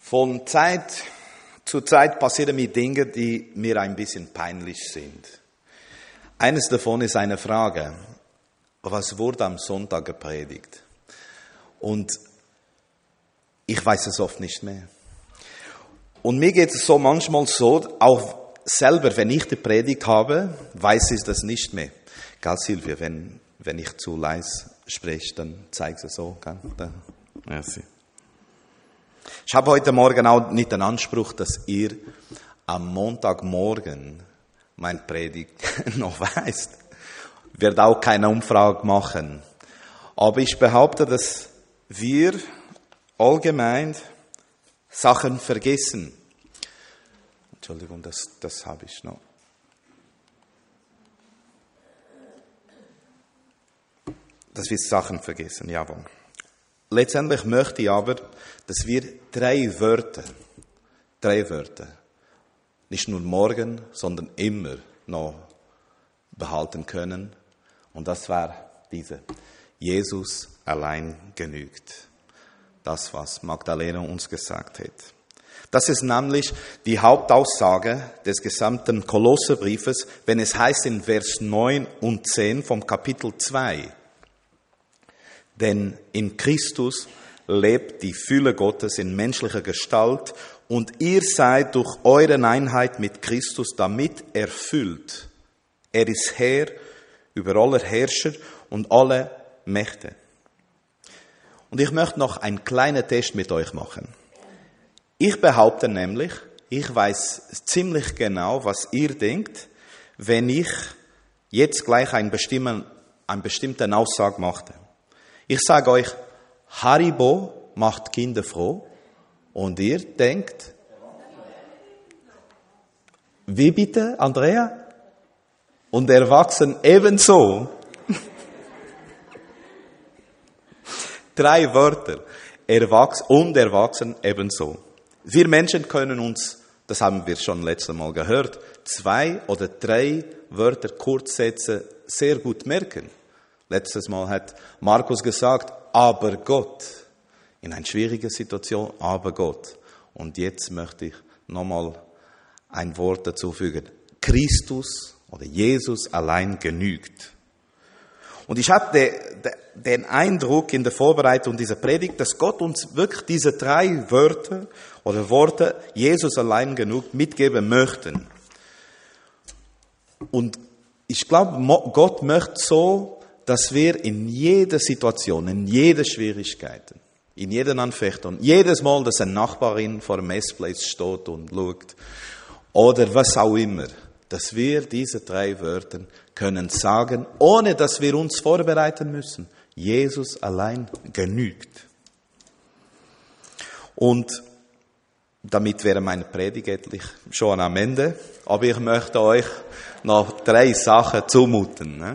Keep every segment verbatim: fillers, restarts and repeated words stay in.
Von Zeit zu Zeit passieren mir Dinge, die mir ein bisschen peinlich sind. Eines davon ist eine Frage: Was wurde am Sonntag gepredigt? Und ich weiß es oft nicht mehr. Und mir geht es so manchmal so, auch selber, wenn ich die Predigt habe, weiß ich das nicht mehr. Gell, Silvia, wenn, wenn ich zu leise spreche, dann zeigst du so. Gell? Da. Ja, ich habe heute Morgen auch nicht den Anspruch, dass ihr am Montagmorgen mein Predigt noch weißt. Ich werde auch keine Umfrage machen. Aber ich behaupte, dass wir allgemein Sachen vergessen. Entschuldigung, das, das habe ich noch. Dass wir Sachen vergessen, jawohl. Letztendlich möchte ich aber, dass wir drei Wörter, drei Wörter, nicht nur morgen, sondern immer noch behalten können. Und das war diese: Jesus allein genügt. Das, was Magdalena uns gesagt hat. Das ist nämlich die Hauptaussage des gesamten Kolosserbriefes, wenn es heißt in Vers neun und zehn vom Kapitel zwei. Denn in Christus lebt die Fülle Gottes in menschlicher Gestalt und ihr seid durch eure Einheit mit Christus damit erfüllt. Er ist Herr über alle Herrscher und alle Mächte. Und ich möchte noch einen kleinen Test mit euch machen. Ich behaupte nämlich, ich weiß ziemlich genau, was ihr denkt, wenn ich jetzt gleich einen bestimmten, einen bestimmten Aussage machte. Ich sage euch, Haribo macht Kinder froh. Und ihr denkt, wie bitte, Andrea? Und Erwachsene ebenso. Drei Wörter. Erwachsen und Erwachsen ebenso. Wir Menschen können uns, das haben wir schon letztes Mal gehört, zwei oder drei Wörter, Kurzsätze sehr gut merken. Letztes Mal hat Markus gesagt, aber Gott. In einer schwierigen Situation, aber Gott. Und jetzt möchte ich nochmal ein Wort dazu fügen. Christus oder Jesus allein genügt. Und ich hatte den Eindruck in der Vorbereitung dieser Predigt, dass Gott uns wirklich diese drei Wörter oder Worte, Jesus allein genug, mitgeben möchten. Und ich glaube, Gott möchte so, dass wir in jeder Situation, in jeder Schwierigkeit, in jeder Anfechtung, jedes Mal, dass eine Nachbarin vor dem Messplatz steht und schaut, oder was auch immer, dass wir diese drei Wörter können sagen, ohne dass wir uns vorbereiten müssen. Jesus allein genügt. Und damit wäre meine Predigt endlich schon am Ende. Aber ich möchte euch noch drei Sachen zumuten. Ne?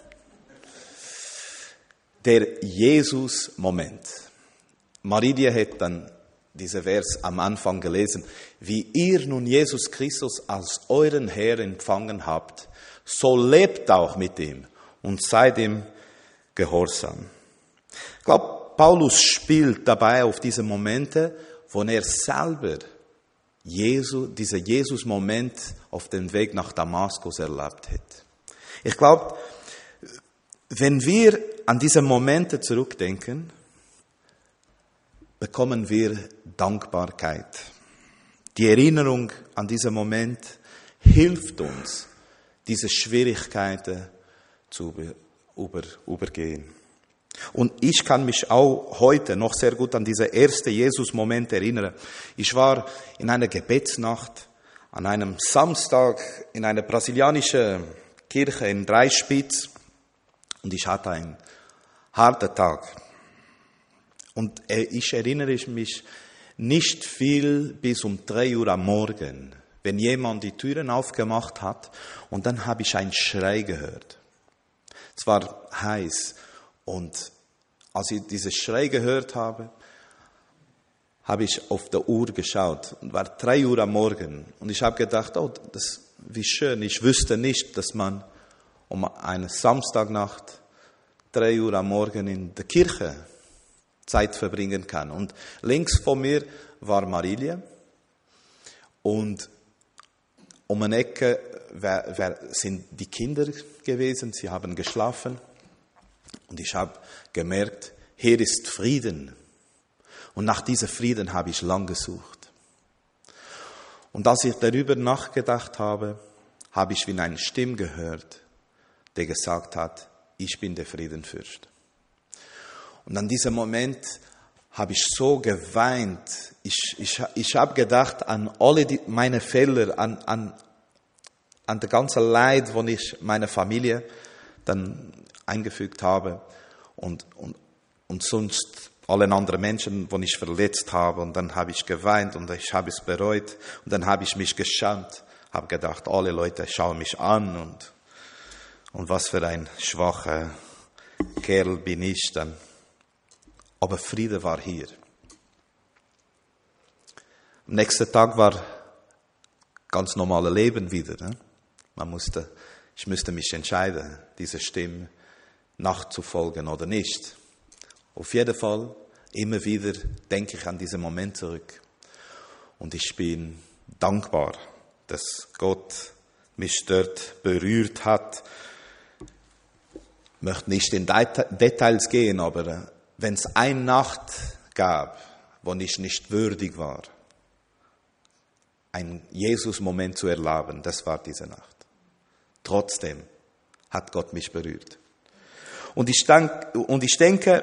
Der Jesus-Moment. Maridia hat dann diesen Vers am Anfang gelesen. Wie ihr nun Jesus Christus als euren Herr empfangen habt, so lebt auch mit ihm und seid ihm gehorsam. Ich glaube, Paulus spielt dabei auf diese Momente, wo er selber Jesus, diesen Jesus-Moment auf dem Weg nach Damaskus erlebt hat. Ich glaube, wenn wir an diese Momente zurückdenken, bekommen wir Dankbarkeit. Die Erinnerung an diesen Moment hilft uns, diese Schwierigkeiten zu über, übergehen. Und ich kann mich auch heute noch sehr gut an diese erste Jesus-Moment erinnern. Ich war in einer Gebetsnacht an einem Samstag in einer brasilianischen Kirche in Dreispitz und ich hatte einen harten Tag. Und ich erinnere mich nicht viel bis um drei Uhr am Morgen, wenn jemand die Türen aufgemacht hat und dann habe ich einen Schrei gehört. Es war heiß und als ich diesen Schrei gehört habe, habe ich auf die Uhr geschaut und war drei Uhr am Morgen und ich habe gedacht, oh, das, wie schön, ich wüsste nicht, dass man um eine Samstagnacht drei Uhr am Morgen in der Kirche Zeit verbringen kann. Und links von mir war Marilie und um eine Ecke wer, wer sind die Kinder gewesen, sie haben geschlafen und ich habe gemerkt, hier ist Frieden. Und nach diesem Frieden habe ich lang gesucht. Und als ich darüber nachgedacht habe, habe ich wie eine Stimme gehört, die gesagt hat, ich bin der Friedenfürst. Und an diesem Moment habe ich so geweint. Ich, ich, ich habe gedacht an alle die, meine Fehler, an, an, an das ganze Leid, das ich meiner Familie dann eingefügt habe und, und, und sonst allen anderen Menschen, die ich verletzt habe. Und dann habe ich geweint und ich habe es bereut. Und dann habe ich mich geschämt, habe gedacht, alle Leute schauen mich an und, und was für ein schwacher Kerl bin ich dann. Aber Friede war hier. Am nächsten Tag war ganz normales Leben wieder. Ne? Man musste, ich musste mich entscheiden, dieser Stimme nachzufolgen oder nicht. Auf jeden Fall, immer wieder denke ich an diesen Moment zurück. Und ich bin dankbar, dass Gott mich dort berührt hat. Ich möchte nicht in Details gehen, aber wenn es eine Nacht gab, wo ich nicht würdig war, einen Jesus-Moment zu erleben, das war diese Nacht. Trotzdem hat Gott mich berührt. Und ich, denk, und ich denke,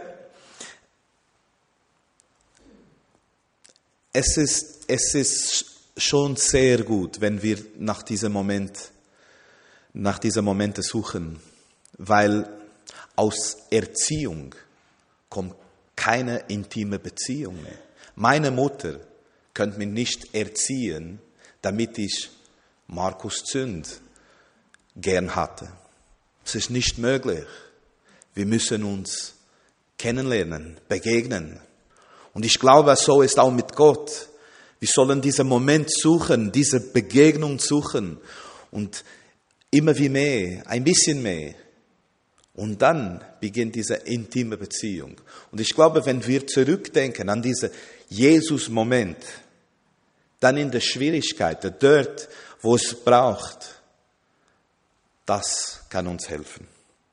es ist, es ist schon sehr gut, wenn wir nach diesem Moment, nach diesen Momenten suchen, weil aus Erziehung kommt keine intime Beziehung mehr. Meine Mutter könnte mich nicht erziehen, damit ich Markus Zünd gern hatte. Es ist nicht möglich. Wir müssen uns kennenlernen, begegnen. Und ich glaube, so ist auch mit Gott. Wir sollen diesen Moment suchen, diese Begegnung suchen und immer wie mehr, ein bisschen mehr. Und dann beginnt diese intime Beziehung. Und ich glaube, wenn wir zurückdenken an diesen Jesus-Moment, dann in der Schwierigkeit, dort, wo es braucht, das kann uns helfen.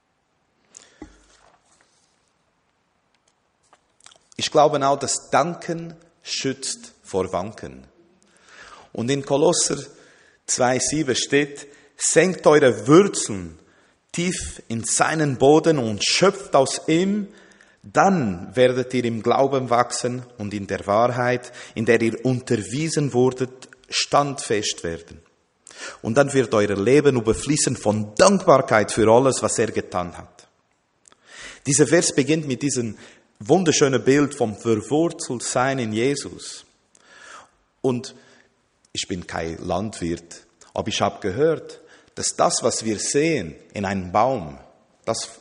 Ich glaube auch, dass Danken schützt vor Wanken. Und in Kolosser zwei sieben steht, senkt eure Wurzeln tief in seinen Boden und schöpft aus ihm, dann werdet ihr im Glauben wachsen und in der Wahrheit, in der ihr unterwiesen wurdet, standfest werden. Und dann wird euer Leben überfließen von Dankbarkeit für alles, was er getan hat. Dieser Vers beginnt mit diesem wunderschönen Bild vom Verwurzeltsein in Jesus. Und ich bin kein Landwirt, aber ich habe gehört, dass das, was wir sehen in einem Baum, das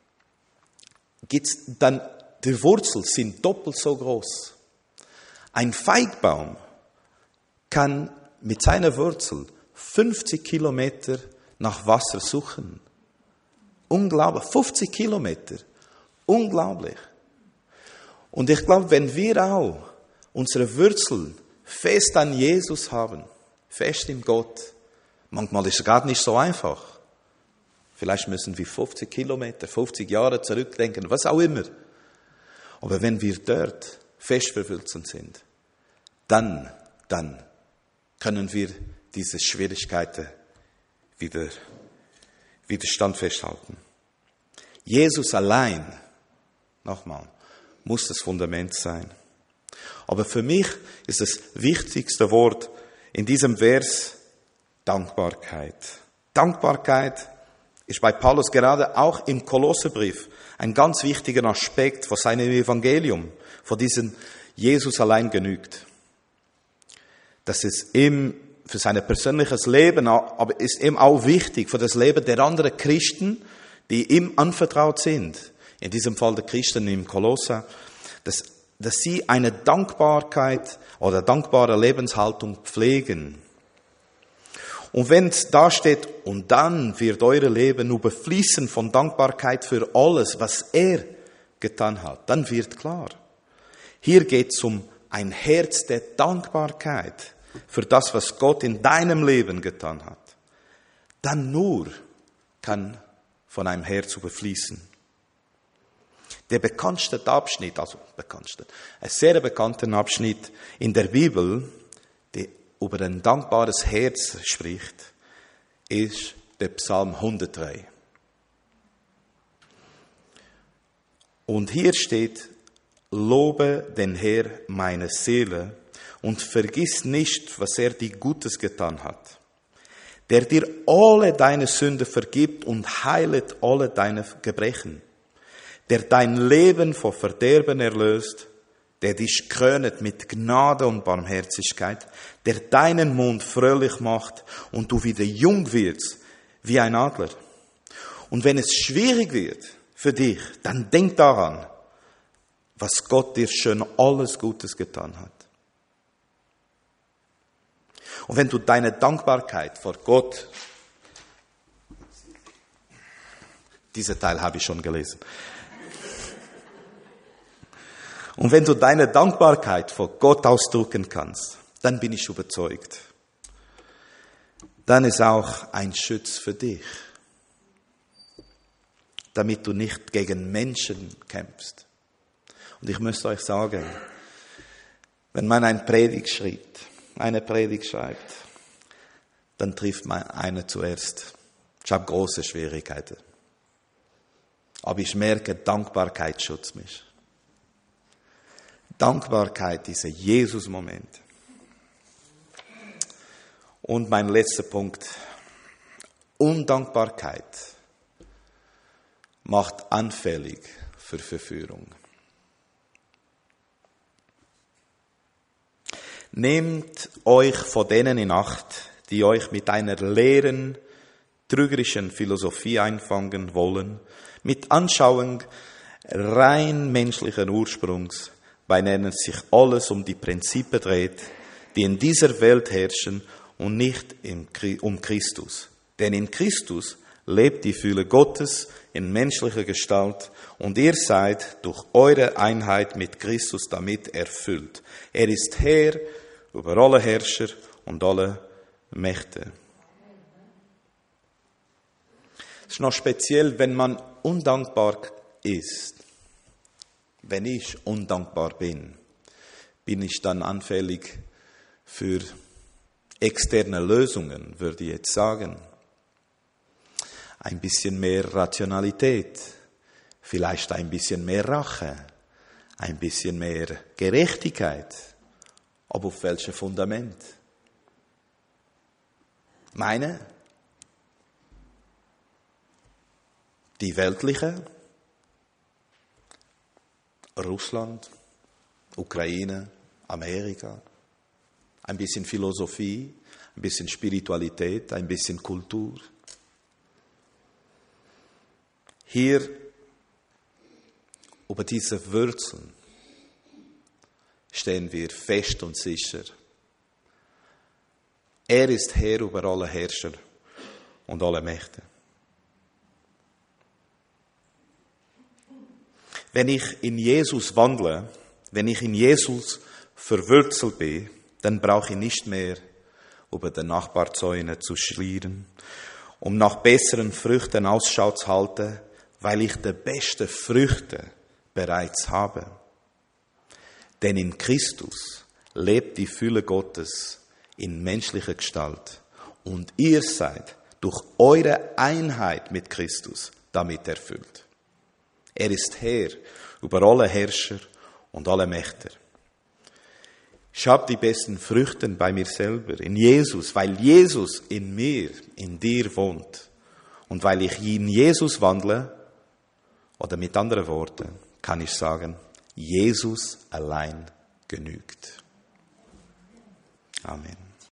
gibt's dann, die Wurzeln sind doppelt so groß. Ein Feigbaum kann mit seiner Wurzel fünfzig Kilometer nach Wasser suchen. Unglaublich, fünfzig Kilometer. Unglaublich. Und ich glaube, wenn wir auch unsere Wurzeln fest an Jesus haben, fest in Gott, manchmal ist es gar nicht so einfach. Vielleicht müssen wir fünfzig Kilometer, fünfzig Jahre zurückdenken, was auch immer. Aber wenn wir dort fest verwurzelt sind, dann, dann können wir diese Schwierigkeiten wieder, wieder standfest halten. Jesus allein, nochmal, muss das Fundament sein. Aber für mich ist das wichtigste Wort in diesem Vers Dankbarkeit. Dankbarkeit ist bei Paulus gerade auch im Kolosserbrief ein ganz wichtiger Aspekt von seinem Evangelium, von diesem Jesus allein genügt. Das ist ihm für sein persönliches Leben, aber ist ihm auch wichtig für das Leben der anderen Christen, die ihm anvertraut sind. In diesem Fall der Christen im Kolosser, dass, dass sie eine Dankbarkeit oder dankbare Lebenshaltung pflegen. Und wenn es da steht, und dann wird euer Leben überfließen von Dankbarkeit für alles, was er getan hat, dann wird klar, Hier geht es um ein Herz der Dankbarkeit für das, was Gott in deinem Leben getan hat. Dann nur kann von einem Herz überfließen. Der bekannteste Abschnitt, also bekannteste, ein sehr bekannter Abschnitt in der Bibel, der über ein dankbares Herz spricht, ist der Psalm hundertdrei. Und hier steht: Lobe den Herr, meine Seele, und vergiss nicht, was er dir Gutes getan hat, der dir alle deine Sünde vergibt und heilet alle deine Gebrechen, der dein Leben vor Verderben erlöst, der dich krönet mit Gnade und Barmherzigkeit, der deinen Mund fröhlich macht und du wieder jung wirst wie ein Adler. Und wenn es schwierig wird für dich, dann denk daran, was Gott dir schon alles Gutes getan hat. Und wenn du deine Dankbarkeit vor Gott, diesen Teil habe ich schon gelesen, und wenn du deine Dankbarkeit vor Gott ausdrücken kannst, dann bin ich überzeugt, dann ist auch ein Schutz für dich, damit du nicht gegen Menschen kämpfst. Und ich möchte euch sagen, wenn man eine Predigt schreibt, eine Predigt schreibt, dann trifft man eine zuerst. Ich habe große Schwierigkeiten. Aber ich merke, Dankbarkeit schützt mich. Dankbarkeit, dieser Jesus-Moment. Und mein letzter Punkt. Undankbarkeit macht anfällig für Verführung. Nehmt euch vor denen in Acht, die euch mit einer leeren, trügerischen Philosophie einfangen wollen, mit Anschauung rein menschlichen Ursprungs, bei denen sich alles um die Prinzipien dreht, die in dieser Welt herrschen und nicht um Christus. Denn in Christus lebt die Fülle Gottes in menschlicher Gestalt und ihr seid durch eure Einheit mit Christus damit erfüllt. Er ist Herr über alle Herrscher und alle Mächte. Es ist noch speziell, wenn man undankbar ist. Wenn ich undankbar bin, bin ich dann anfällig für externe Lösungen, würde ich jetzt sagen. Ein bisschen mehr Rationalität, vielleicht ein bisschen mehr Rache, ein bisschen mehr Gerechtigkeit. Aber auf welchem Fundament? Meine? Die weltliche? Russland, Ukraine, Amerika, ein bisschen Philosophie, ein bisschen Spiritualität, ein bisschen Kultur. Hier über diese Wurzeln stehen wir fest und sicher. Er ist Herr über alle Herrscher und alle Mächte. Wenn ich in Jesus wandle, wenn ich in Jesus verwurzelt bin, dann brauche ich nicht mehr über die Nachbarzäune zu schlieren, um nach besseren Früchten Ausschau zu halten, weil ich die besten Früchte bereits habe. Denn in Christus lebt die Fülle Gottes in menschlicher Gestalt und ihr seid durch eure Einheit mit Christus damit erfüllt. Er ist Herr über alle Herrscher und alle Mächte. Ich habe die besten Früchte bei mir selber, in Jesus, weil Jesus in mir, in dir wohnt. Und weil ich in Jesus wandle, oder mit anderen Worten, kann ich sagen, Jesus allein genügt. Amen.